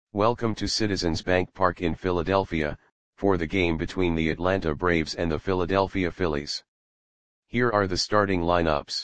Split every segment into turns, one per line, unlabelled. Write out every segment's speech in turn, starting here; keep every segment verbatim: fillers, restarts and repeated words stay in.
Welcome to Citizens Bank Park in Philadelphia, for the game between the Atlanta Braves and the Philadelphia Phillies. Here are the starting lineups.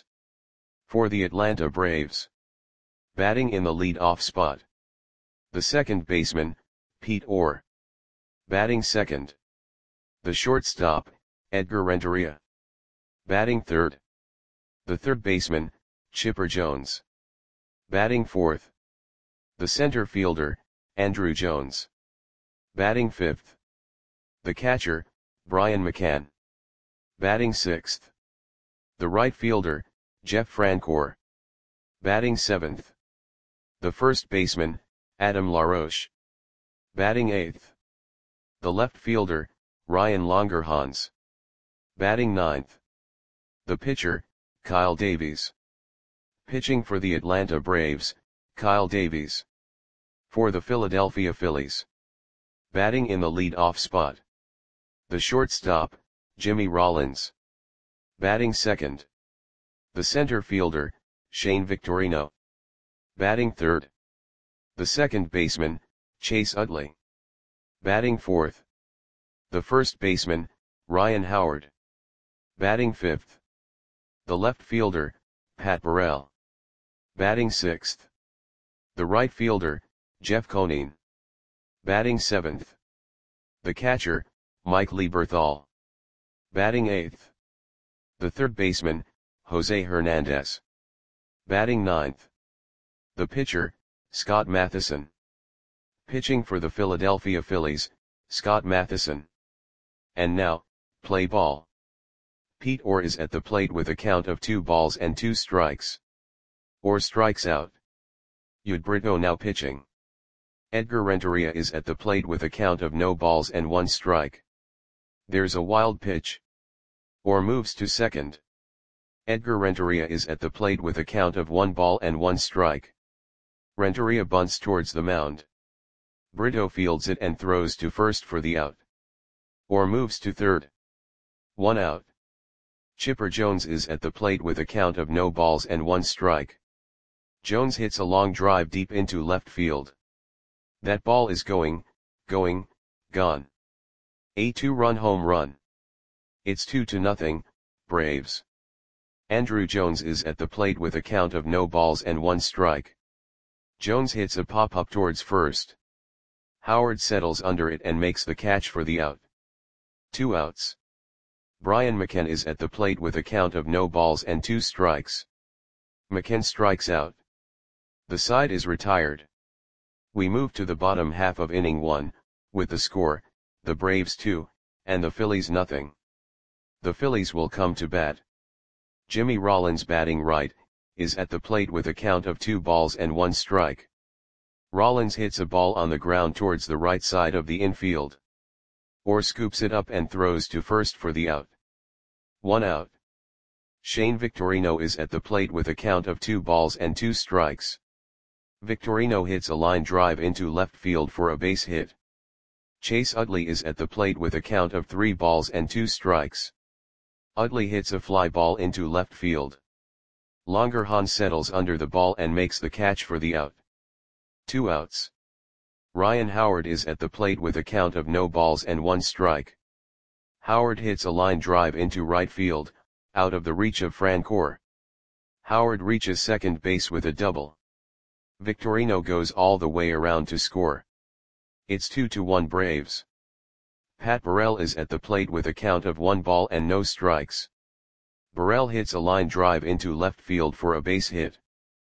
For the Atlanta Braves. Batting in the lead-off spot. The second baseman, Pete Orr. Batting second. The shortstop, Edgar Renteria. Batting third. The third baseman, Chipper Jones. Batting fourth. The center fielder, Andruw Jones. Batting fifth. The catcher, Brian McCann. Batting sixth. The right fielder, Jeff Francoeur. Batting seventh. The first baseman, Adam LaRoche. Batting eighth. The left fielder, Ryan Langerhans. Batting ninth. The pitcher, Kyle Davies. Pitching for the Atlanta Braves, Kyle Davies. For the Philadelphia Phillies. Batting in the lead-off spot. The shortstop, Jimmy Rollins. Batting second. The center fielder, Shane Victorino. Batting third. The second baseman, Chase Utley. Batting fourth. The first baseman, Ryan Howard. Batting fifth. The left fielder, Pat Burrell. Batting sixth. The right fielder, Jeff Conine. Batting seventh. The catcher, Mike Lieberthal. Batting eighth. The third baseman, Jose Hernandez. Batting ninth. The pitcher, Scott Matheson. Pitching for the Philadelphia Phillies, Scott Matheson. And now, play ball. Pete Orr is at the plate with a count of two balls and two strikes. Orr strikes out. Yud Brito now pitching. Edgar Renteria is at the plate with a count of no balls and one strike. There's a wild pitch. Orr moves to second. Edgar Renteria is at the plate with a count of one ball and one strike. Renteria bunts towards the mound. Brito fields it and throws to first for the out. Orr moves to third. One out. Chipper Jones is at the plate with a count of no balls and one strike. Jones hits a long drive deep into left field. That ball is going, going, gone. A two-run home run. It's two to nothing, Braves. Andruw Jones is at the plate with a count of no balls and one strike. Jones hits a pop-up towards first. Howard settles under it and makes the catch for the out. Two outs. Brian McCann is at the plate with a count of no balls and two strikes. McCann strikes out. The side is retired. We move to the bottom half of inning one, with the score, the Braves two, and the Phillies nothing. The Phillies will come to bat. Jimmy Rollins batting right, is at the plate with a count of two balls and one strike. Rollins hits a ball on the ground towards the right side of the infield. Orr scoops it up and throws to first for the out. One out. Shane Victorino is at the plate with a count of two balls and two strikes. Victorino hits a line drive into left field for a base hit. Chase Utley is at the plate with a count of three balls and two strikes. Utley hits a fly ball into left field. Langerhans settles under the ball and makes the catch for the out. Two outs. Ryan Howard is at the plate with a count of no balls and one strike. Howard hits a line drive into right field, out of the reach of Francoeur. Howard reaches second base with a double. Victorino goes all the way around to score. It's two to one Braves. Pat Burrell is at the plate with a count of one ball and no strikes. Burrell hits a line drive into left field for a base hit.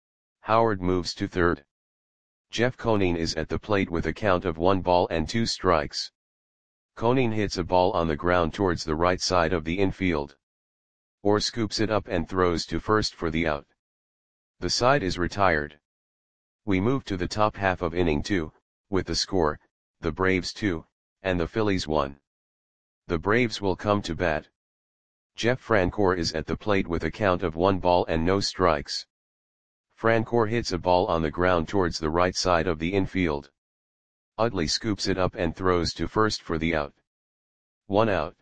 Howard moves to third. Jeff Conine is at the plate with a count of one ball and two strikes. Conine hits a ball on the ground towards the right side of the infield. Orr scoops it up and throws to first for the out. The side is retired. We move to the top half of inning two, with the score, the Braves two, and the Phillies one. The Braves will come to bat. Jeff Francoeur is at the plate with a count of one ball and no strikes. Francoeur hits a ball on the ground towards the right side of the infield. Utley scoops it up and throws to first for the out. One out.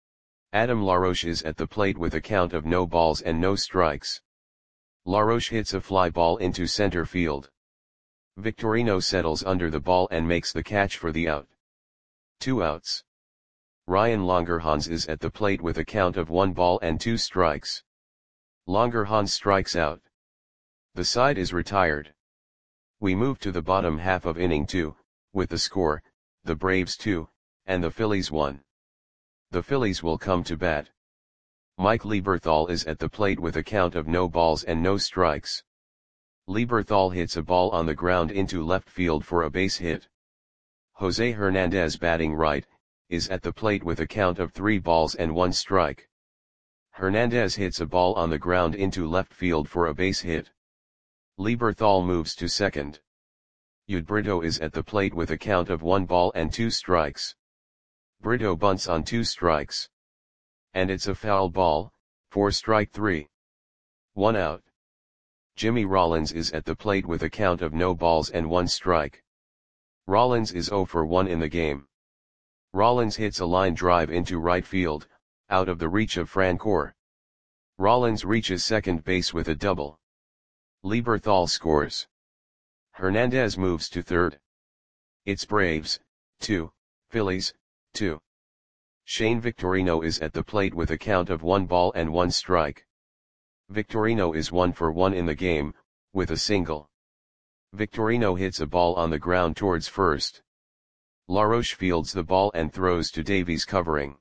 Adam LaRoche is at the plate with a count of no balls and no strikes. LaRoche hits a fly ball into center field. Victorino settles under the ball and makes the catch for the out. Two outs. Ryan Longerhans is at the plate with a count of one ball and two strikes. Longerhans strikes out. The side is retired. We move to the bottom half of inning two, with the score, the Braves two, and the Phillies one. The Phillies will come to bat. Mike Lieberthal is at the plate with a count of no balls and no strikes. Lieberthal hits a ball on the ground into left field for a base hit. Jose Hernandez, batting right, is at the plate with a count of three balls and one strike. Hernandez hits a ball on the ground into left field for a base hit. Lieberthal moves to second. Yud Brito is at the plate with a count of one ball and two strikes. Brito bunts on two strikes. And it's a foul ball, for strike three. One out. Jimmy Rollins is at the plate with a count of no balls and one strike. Rollins is oh for one in the game. Rollins hits a line drive into right field, out of the reach of Francoeur. Rollins reaches second base with a double. Lieberthal scores. Hernandez moves to third. It's Braves, two, Phillies, two. Shane Victorino is at the plate with a count of one ball and one strike. Victorino is one for one in the game, with a single. Victorino hits a ball on the ground towards first. LaRoche fields the ball and throws to Davies covering.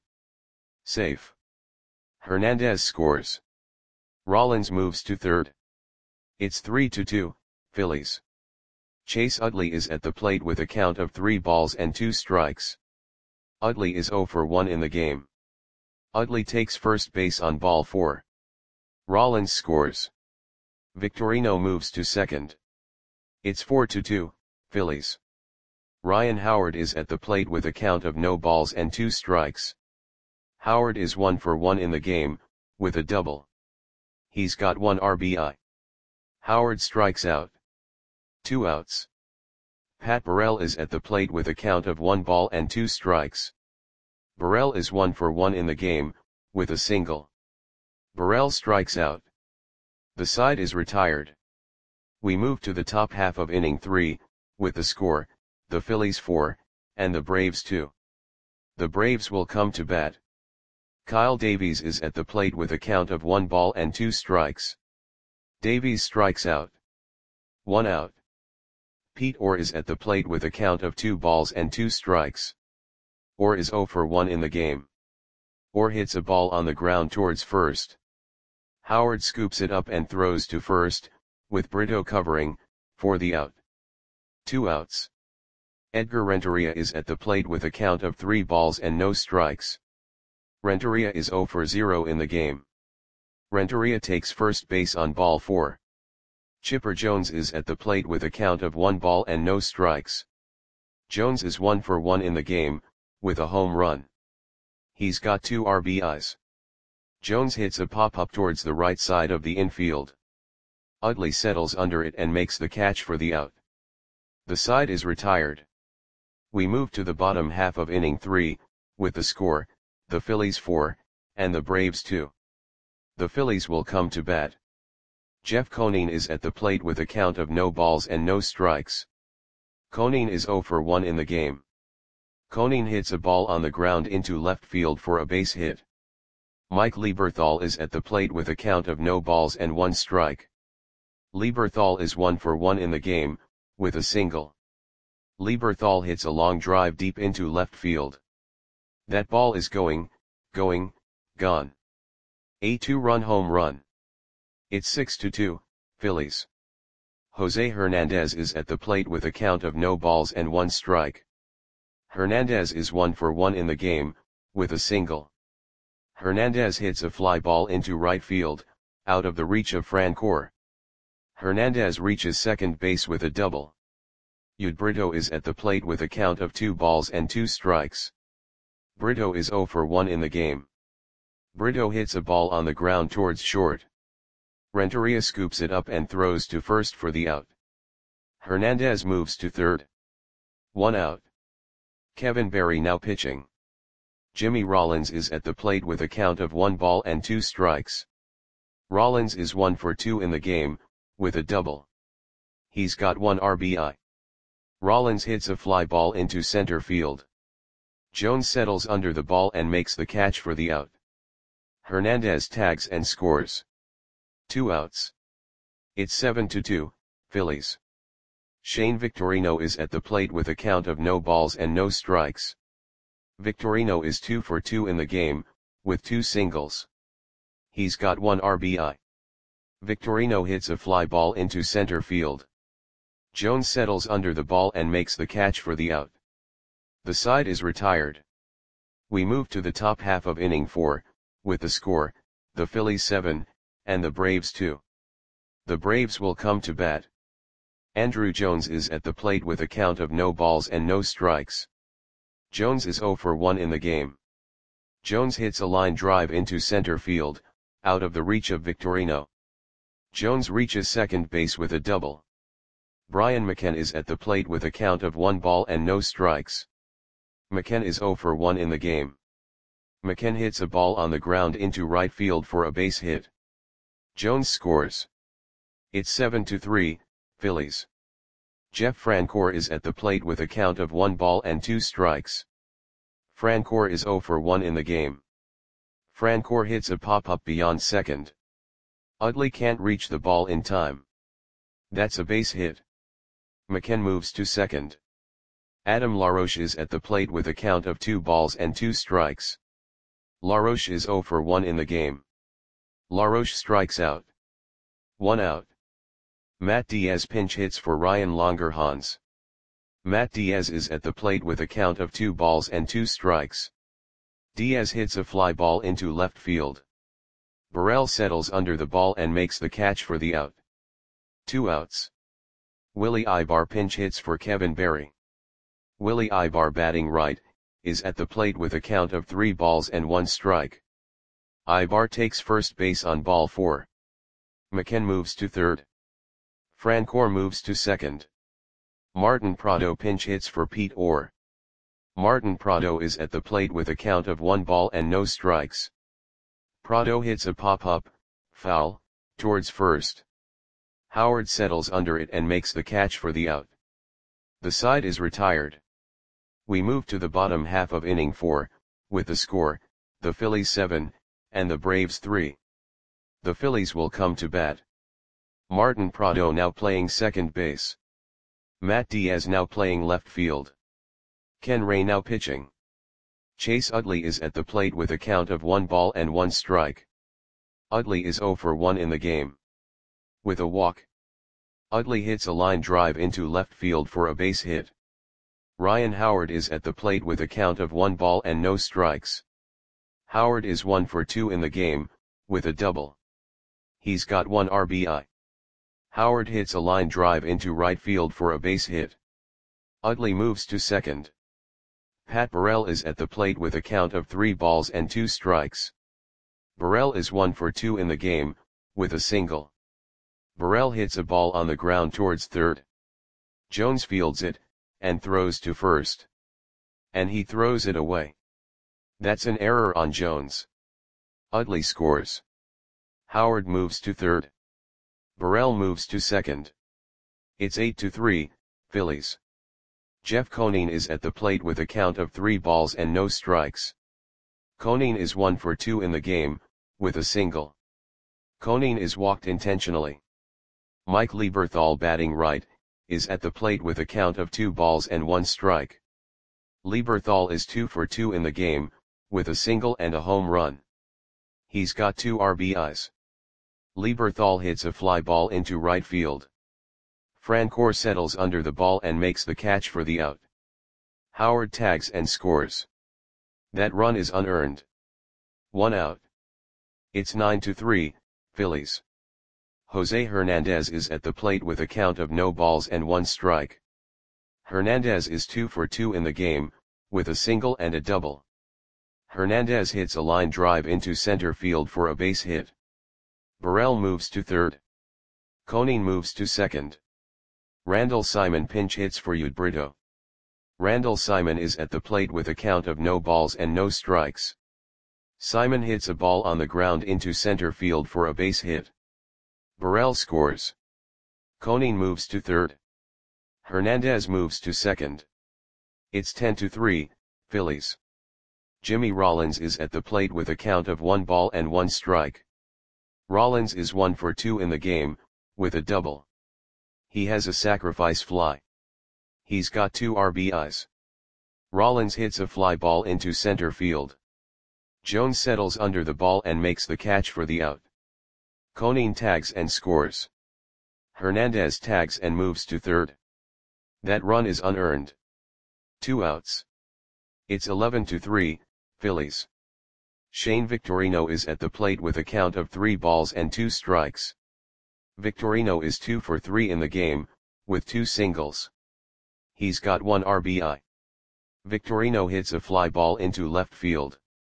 Safe. Hernandez scores. Rollins moves to third. It's three to two, Phillies. Chase Utley is at the plate with a count of three balls and two strikes. Utley is oh for one in the game. Utley takes first base on ball four. Rollins scores. Victorino moves to second. It's four to two, Phillies. Ryan Howard is at the plate with a count of no balls and two strikes. Howard is one for one in the game, with a double. He's got one R B I. Howard strikes out. Two outs. Pat Burrell is at the plate with a count of one ball and two strikes. Burrell is one for one in the game, with a single. Burrell strikes out. The side is retired. We move to the top half of inning three, with the score, the Phillies four, and the Braves two. The Braves will come to bat. Kyle Davies is at the plate with a count of one ball and two strikes. Davies strikes out. One out. Pete Orr is at the plate with a count of two balls and two strikes. Orr is oh for one in the game. Orr hits a ball on the ground towards first. Howard scoops it up and throws to first, with Brito covering, for the out. Two outs. Edgar Renteria is at the plate with a count of three balls and no strikes. Renteria is oh for zero in the game. Renteria takes first base on ball four. Chipper Jones is at the plate with a count of one ball and no strikes. Jones is one for one in the game, with a home run. He's got two R B Is. Jones hits a pop-up towards the right side of the infield. Utley settles under it and makes the catch for the out. The side is retired. We move to the bottom half of inning three, with the score, the Phillies four, and the Braves two. The Phillies will come to bat. Jeff Conine is at the plate with a count of no balls and no strikes. Conine is oh for one in the game. Conine hits a ball on the ground into left field for a base hit. Mike Lieberthal is at the plate with a count of no balls and one strike. Lieberthal is one for one in the game, with a single. Lieberthal hits a long drive deep into left field. That ball is going, going, gone. A two-run home run. It's six to two, Phillies. Jose Hernandez is at the plate with a count of no balls and one strike. Hernandez is one for one in the game, with a single. Hernandez hits a fly ball into right field, out of the reach of Francoeur. Hernandez reaches second base with a double. Yud Brito is at the plate with a count of two balls and two strikes. Brito is oh for one in the game. Brito hits a ball on the ground towards short. Renteria scoops it up and throws to first for the out. Hernandez moves to third. One out. Kevin Berry now pitching. Jimmy Rollins is at the plate with a count of one ball and two strikes. Rollins is one for two in the game, with a double. He's got one R B I. Rollins hits a fly ball into center field. Jones settles under the ball and makes the catch for the out. Hernandez tags and scores. Two outs. It's seven to two, Phillies. Shane Victorino is at the plate with a count of no balls and no strikes. Victorino is two for two in the game, with two singles. He's got one R B I. Victorino hits a fly ball into center field. Jones settles under the ball and makes the catch for the out. The side is retired. We move to the top half of inning four, with the score, the Phillies seven, and the Braves two. The Braves will come to bat. Andruw Jones is at the plate with a count of no balls and no strikes. Jones is zero for one in the game. Jones hits a line drive into center field, out of the reach of Victorino. Jones reaches second base with a double. Brian McCann is at the plate with a count of one ball and no strikes. McCann is zero for one in the game. McCann hits a ball on the ground into right field for a base hit. Jones scores. It's seven to three, Phillies. Jeff Francoeur is at the plate with a count of one ball and two strikes. Francoeur is zero for one in the game. Francoeur hits a pop-up beyond second. Utley can't reach the ball in time. That's a base hit. McCann moves to second. Adam LaRoche is at the plate with a count of two balls and two strikes. LaRoche is zero for one in the game. LaRoche strikes out. One out. Matt Diaz pinch hits for Ryan Langerhans. Matt Diaz is at the plate with a count of two balls and two strikes. Diaz hits a fly ball into left field. Burrell settles under the ball and makes the catch for the out. Two outs. Willie Ibar pinch hits for Kevin Berry. Willie Ibar, batting right, is at the plate with a count of three balls and one strike. Ibar takes first base on ball four. McCann moves to third. Francoeur moves to second. Martin Prado pinch hits for Pete Orr. Martin Prado is at the plate with a count of one ball and no strikes. Prado hits a pop-up, foul, towards first. Howard settles under it and makes the catch for the out. The side is retired. We move to the bottom half of inning four, with the score, the Phillies seven, and the Braves three. The Phillies will come to bat. Martin Prado now playing second base. Matt Diaz now playing left field. Ken Ray now pitching. Chase Utley is at the plate with a count of one ball and one strike. Utley is zero for one in the game. With a walk. Utley hits a line drive into left field for a base hit. Ryan Howard is at the plate with a count of one ball and no strikes. Howard is one for two in the game, with a double. He's got one R B I. Howard hits a line drive into right field for a base hit. Utley moves to second. Pat Burrell is at the plate with a count of three balls and two strikes. Burrell is one for two in the game, with a single. Burrell hits a ball on the ground towards third. Jones fields it, and throws to first. And he throws it away. That's an error on Jones. Utley scores. Howard moves to third. Burrell moves to second. It's eight to three, Phillies. Jeff Conine is at the plate with a count of three balls and no strikes. Conine is one for two in the game, with a single. Conine is walked intentionally. Mike Lieberthal, batting right, is at the plate with a count of two balls and one strike. Lieberthal is two for two in the game, with a single and a home run. He's got two R B Is. Lieberthal hits a fly ball into right field. Francoeur settles under the ball and makes the catch for the out. Howard tags and scores. That run is unearned. One out. It's nine to three, Phillies. Jose Hernandez is at the plate with a count of no balls and one strike. Hernandez is two for two in the game, with a single and a double. Hernandez hits a line drive into center field for a base hit. Burrell moves to third. Conine moves to second. Randall Simon pinch hits for Yud Brito. Randall Simon is at the plate with a count of no balls and no strikes. Simon hits a ball on the ground into center field for a base hit. Burrell scores. Conine moves to third. Hernandez moves to second. It's ten to three, Phillies. Jimmy Rollins is at the plate with a count of one ball and one strike. Rollins is one for two in the game, with a double. He has a sacrifice fly. He's got two R B Is. Rollins hits a fly ball into center field. Jones settles under the ball and makes the catch for the out. Conine tags and scores. Hernandez tags and moves to third. That run is unearned. Two outs. It's eleven to three, Phillies. Shane Victorino is at the plate with a count of three balls and two strikes. Victorino is two for three in the game, with two singles. He's got one R B I. Victorino hits a fly ball into left field.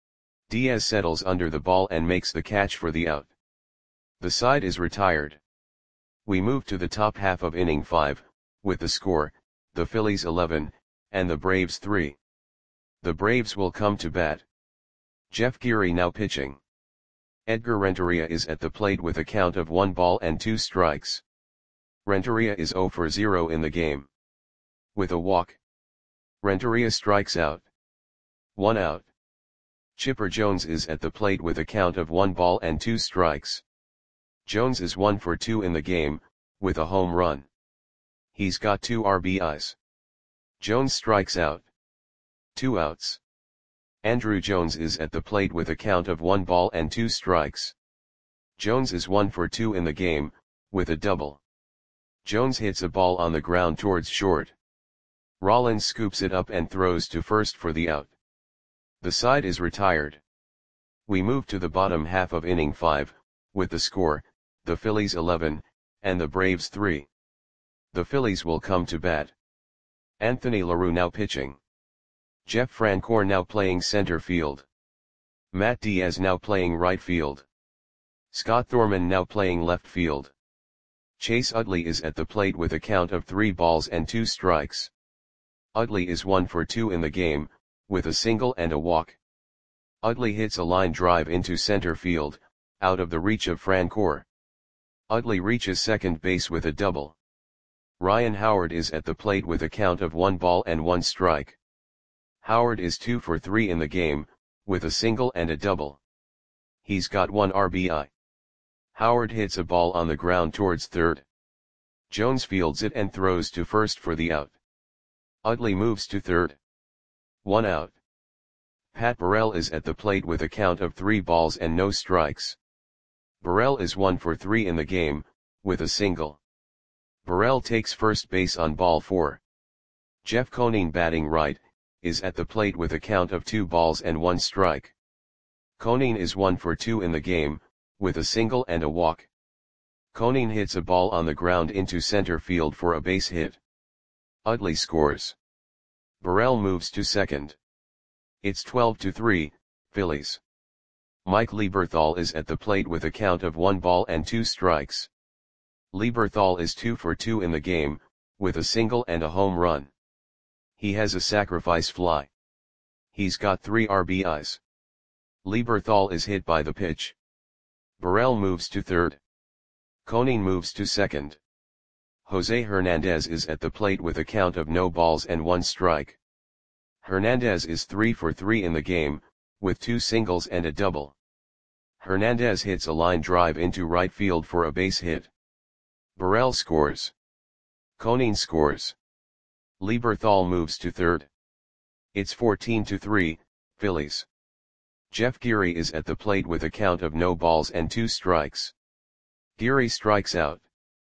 Diaz settles under the ball and makes the catch for the out. The side is retired. We move to the top half of inning five, with the score, the Phillies eleven, and the Braves three. The Braves will come to bat. Jeff Geary now pitching. Edgar Renteria is at the plate with a count of one ball and two strikes. Renteria is zero for zero in the game. With a walk. Renteria strikes out. One out. Chipper Jones is at the plate with a count of one ball and two strikes. Jones is one for two in the game, with a home run. He's got two R B Is. Jones strikes out. Two outs. Andruw Jones is at the plate with a count of one ball and two strikes. Jones is one for two in the game, with a double. Jones hits a ball on the ground towards short. Rollins scoops it up and throws to first for the out. The side is retired. We move to the bottom half of inning five, with the score, the Phillies eleven, and the Braves three. The Phillies will come to bat. Anthony LaRue now pitching. Jeff Francoeur now playing center field. Matt Diaz now playing right field. Scott Thorman now playing left field. Chase Utley is at the plate with a count of three balls and two strikes. Utley is one for two in the game, with a single and a walk. Utley hits a line drive into center field, out of the reach of Francoeur. Utley reaches second base with a double. Ryan Howard is at the plate with a count of one ball and one strike. Howard is two for three in the game, with a single and a double. He's got one R B I. Howard hits a ball on the ground towards third. Jones fields it and throws to first for the out. Utley moves to third. One out. Pat Burrell is at the plate with a count of three balls and no strikes. Burrell is one for three in the game, with a single. Burrell takes first base on ball four. Jeff Conine batting right, is at the plate with a count of two balls and one strike. Conine is one for two in the game, with a single and a walk. Conine hits a ball on the ground into center field for a base hit. Utley scores. Burrell moves to second. It's twelve to three, Phillies. Mike Lieberthal is at the plate with a count of one ball and two strikes. Lieberthal is two for two in the game, with a single and a home run. He has a sacrifice fly. He's got three R B Is. Lieberthal is hit by the pitch. Burrell moves to third. Conine moves to second. Jose Hernandez is at the plate with a count of no balls and one strike. Hernandez is three for three in the game, with two singles and a double. Hernandez hits a line drive into right field for a base hit. Burrell scores. Conine scores. Lieberthal moves to third. It's fourteen to three, Phillies. Jeff Geary is at the plate with a count of no balls and two strikes. Geary strikes out.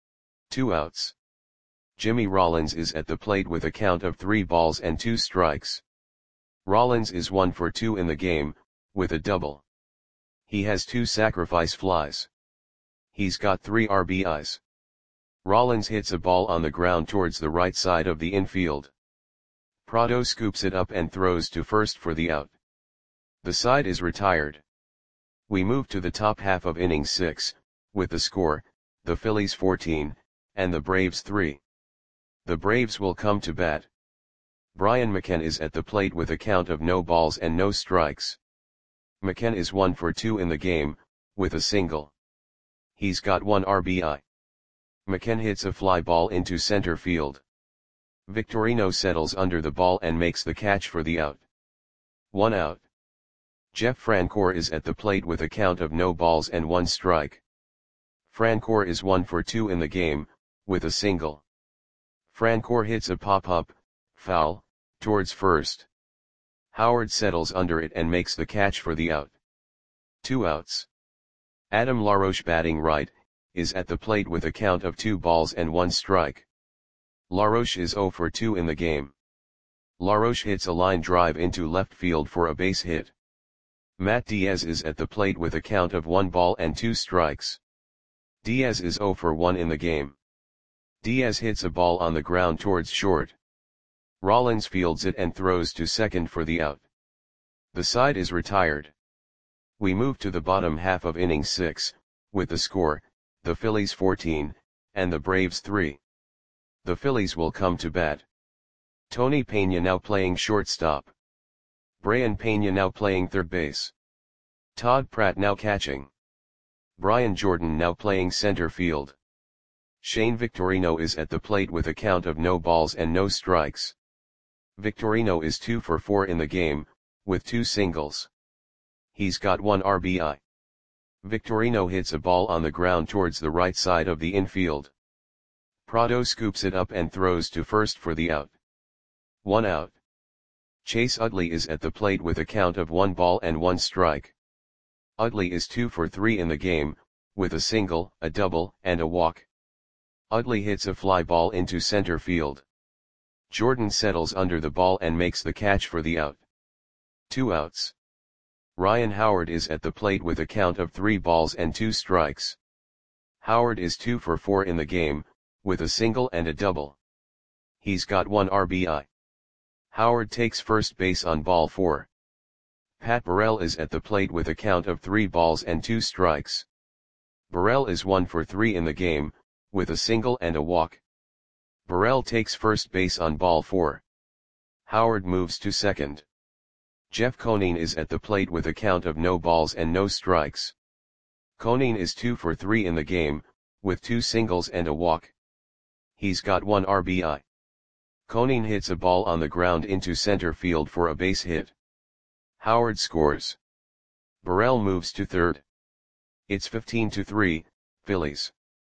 Two outs. Jimmy Rollins is at the plate with a count of three balls and two strikes. Rollins is one for two in the game, with a double. He has two sacrifice flies. He's got three R B Is. Rollins hits a ball on the ground towards the right side of the infield. Prado scoops it up and throws to first for the out. The side is retired. We move to the top half of inning six, with the score, the Phillies fourteen, and the Braves three. The Braves will come to bat. Brian McKenna is at the plate with a count of no balls and no strikes. McKenna is one for two in the game, with a single. He's got one R B I. McKenna hits a fly ball into center field. Victorino settles under the ball and makes the catch for the out. One out. Jeff Francoeur is at the plate with a count of no balls and one strike. Francoeur is one for two in the game, with a single. Francoeur hits a pop-up, foul, towards first. Howard settles under it and makes the catch for the out. Two outs. Adam LaRoche, batting right, is at the plate with a count of two balls and one strike. LaRoche is zero for two in the game. LaRoche hits a line drive into left field for a base hit. Matt Diaz is at the plate with a count of one ball and two strikes. Diaz is zero for one in the game. Diaz hits a ball on the ground towards short. Rollins fields it and throws to second for the out. The side is retired. We move to the bottom half of inning six, with the score, the Phillies fourteen, and the Braves three. The Phillies will come to bat. Tony Pena now playing shortstop. Brian Pena now playing third base. Todd Pratt now catching. Brian Jordan now playing center field. Shane Victorino is at the plate with a count of no balls and no strikes. Victorino is two for four in the game, with two singles. He's got one R B I. Victorino hits a ball on the ground towards the right side of the infield. Prado scoops it up and throws to first for the out. One out. Chase Utley is at the plate with a count of one ball and one strike. Utley is two for three in the game, with a single, a double, and a walk. Utley hits a fly ball into center field. Jordan settles under the ball and makes the catch for the out. Two outs. Ryan Howard is at the plate with a count of three balls and two strikes. Howard is two for four in the game, with a single and a double. He's got one R B I. Howard takes first base on ball four. Pat Burrell is at the plate with a count of three balls and two strikes. Burrell is one for three in the game, with a single and a walk. Burrell takes first base on ball four. Howard moves to second. Jeff Conine is at the plate with a count of no balls and no strikes. Conine is two for three in the game, with two singles and a walk. He's got one R B I. Conine hits a ball on the ground into center field for a base hit. Howard scores. Burrell moves to third. It's fifteen to three, Phillies.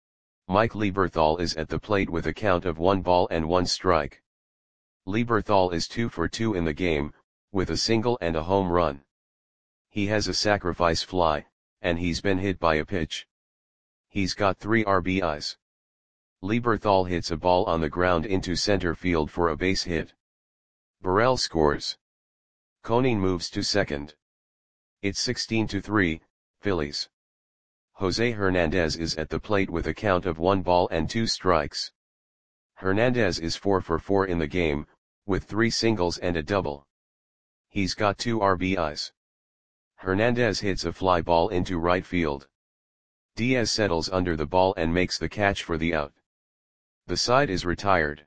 Mike Lieberthal is at the plate with a count of one ball and one strike. Lieberthal is two for two in the game, with a single and a home run. He has a sacrifice fly, and he's been hit by a pitch. He's got three R B Is. Lieberthal hits a ball on the ground into center field for a base hit. Burrell scores. Conine moves to second. It's sixteen to three, Phillies. Jose Hernandez is at the plate with a count of one ball and two strikes. Hernandez is four for four in the game, with three singles and a double. He's got two R B Is. Hernandez hits a fly ball into right field. Diaz settles under the ball and makes the catch for the out. The side is retired.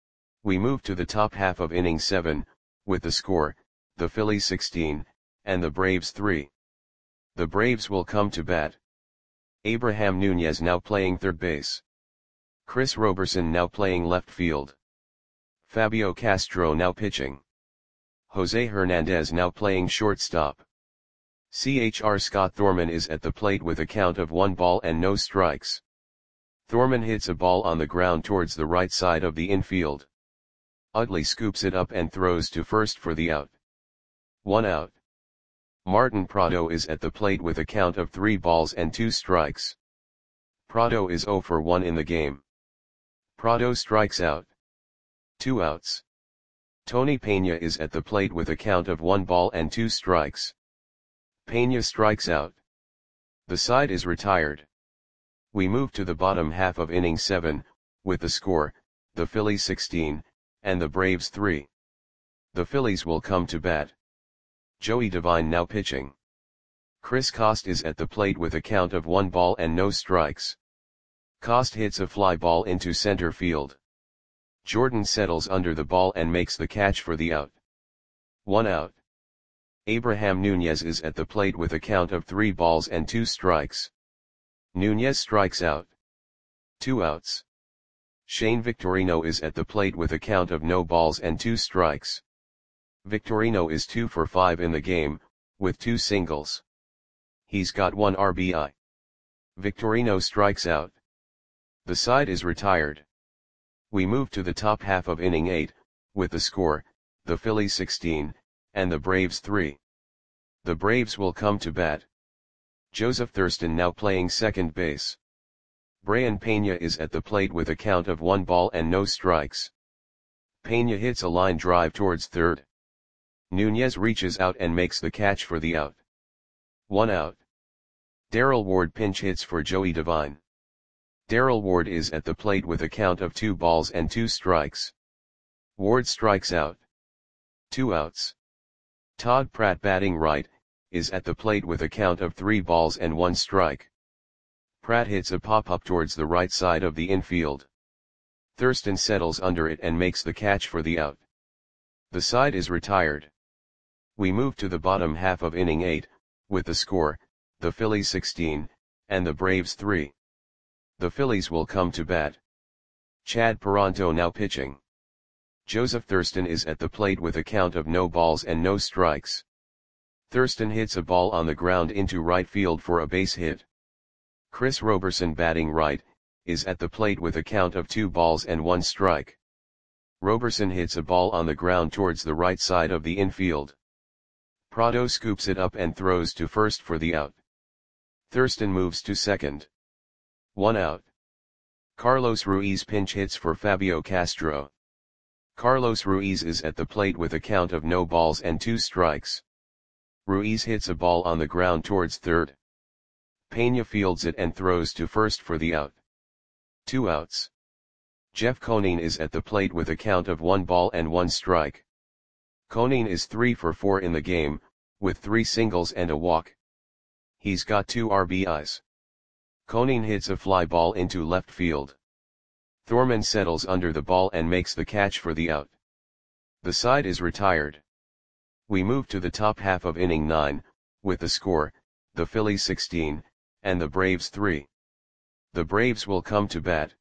We move to the top half of inning seven, with the score, the Phillies sixteen, and the Braves three. The Braves will come to bat. Abraham Nunez now playing third base. Chris Roberson now playing left field. Fabio Castro now pitching. Jose Hernandez now playing shortstop. C H R Scott Thorman is at the plate with a count of one ball and no strikes. Thorman hits a ball on the ground towards the right side of the infield. Utley scoops it up and throws to first for the out. One out. Martin Prado is at the plate with a count of three balls and two strikes. Prado is zero for one in the game. Prado strikes out. Two outs. Tony Pena is at the plate with a count of one ball and two strikes. Pena strikes out. The side is retired. We move to the bottom half of inning seven, with the score, the Phillies sixteen, and the Braves three. The Phillies will come to bat. Joey Devine now pitching. Chris Cost is at the plate with a count of one ball and no strikes. Cost hits a fly ball into center field. Jordan settles under the ball and makes the catch for the out. One out. Abraham Nunez is at the plate with a count of three balls and two strikes. Nunez strikes out. Two outs. Shane Victorino is at the plate with a count of no balls and two strikes. Victorino is two for five in the game, with two singles. He's got one R B I. Victorino strikes out. The side is retired. We move to the top half of inning eight, with the score, the Phillies sixteen, and the Braves three. The Braves will come to bat. Joseph Thurston now playing second base. Brian Pena is at the plate with a count of one ball and no strikes. Pena hits a line drive towards third. Nunez reaches out and makes the catch for the out. One out. Darrell Ward pinch hits for Joey Devine. Darrell Ward is at the plate with a count of two balls and two strikes. Ward strikes out. Two outs. Todd Pratt batting right, is at the plate with a count of three balls and one strike. Pratt hits a pop-up towards the right side of the infield. Thurston settles under it and makes the catch for the out. The side is retired. We move to the bottom half of inning eight, with the score, the Phillies sixteen, and the Braves three. The Phillies will come to bat. Chad Paronto now pitching. Joseph Thurston is at the plate with a count of no balls and no strikes. Thurston hits a ball on the ground into right field for a base hit. Chris Roberson batting right, is at the plate with a count of two balls and one strike. Roberson hits a ball on the ground towards the right side of the infield. Prado scoops it up and throws to first for the out. Thurston moves to second. One out. Carlos Ruiz pinch hits for Fabio Castro. Carlos Ruiz is at the plate with a count of no balls and two strikes. Ruiz hits a ball on the ground towards third. Pena fields it and throws to first for the out. Two outs. Jeff Conine is at the plate with a count of one ball and one strike. Conine is three for four in the game, with three singles and a walk. He's got two R B Is. Conine hits a fly ball into left field. Thorman settles under the ball and makes the catch for the out. The side is retired. We move to the top half of inning nine, with the score, the Phillies sixteen, and the Braves three. The Braves will come to bat.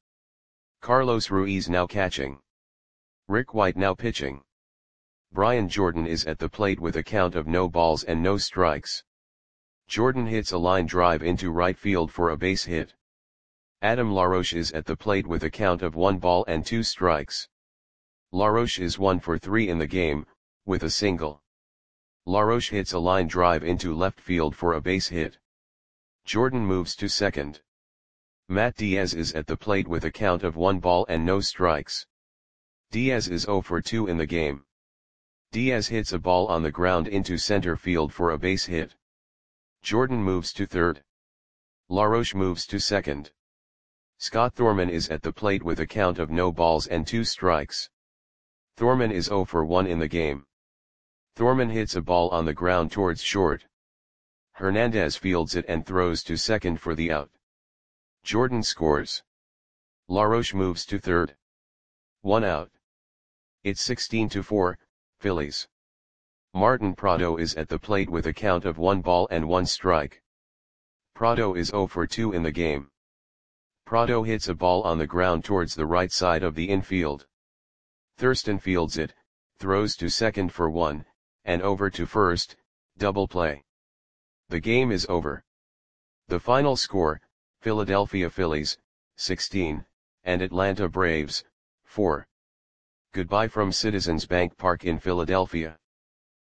Carlos Ruiz now catching. Rick White now pitching. Brian Jordan is at the plate with a count of no balls and no strikes. Jordan hits a line drive into right field for a base hit. Adam LaRoche is at the plate with a count of one ball and two strikes. LaRoche is one for three in the game, with a single. LaRoche hits a line drive into left field for a base hit. Jordan moves to second. Matt Diaz is at the plate with a count of one ball and no strikes. Diaz is zero for two in the game. Diaz hits a ball on the ground into center field for a base hit. Jordan moves to third. LaRoche moves to second. Scott Thorman is at the plate with a count of no balls and two strikes. Thorman is zero for one in the game. Thorman hits a ball on the ground towards short. Hernandez fields it and throws to second for the out. Jordan scores. LaRoche moves to third. One out. It's sixteen to four, Phillies. Martin Prado is at the plate with a count of one ball and one strike. Prado is zero for two in the game. Prado hits a ball on the ground towards the right side of the infield. Thurston fields it, throws to second for one, and over to first, double play. The game is over. The final score, Philadelphia Phillies, sixteen, and Atlanta Braves, four. Goodbye from Citizens Bank Park in Philadelphia.